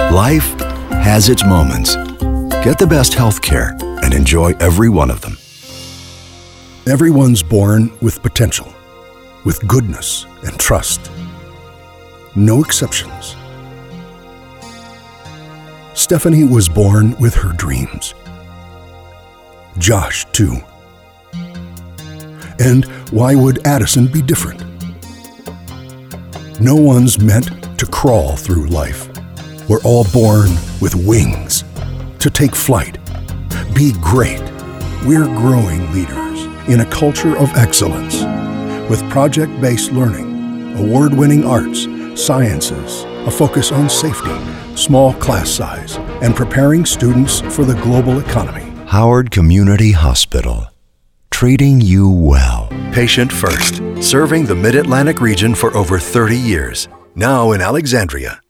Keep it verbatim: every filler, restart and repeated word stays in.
Life has its moments. Get the best health care and enjoy every one of them. Everyone's born with potential, with goodness and trust. No exceptions. Stephanie was born with her dreams. Josh, too. And why would Addison be different? No one's meant to crawl through life. We're all born with wings to take flight, be great. We're growing leaders in a culture of excellence with project-based learning, award-winning arts, sciences, a focus on safety, small class size, and preparing students for the global economy. Howard Community Hospital. Treating you well. Patient first. Serving the Mid-Atlantic region for over thirty years. Now in Alexandria.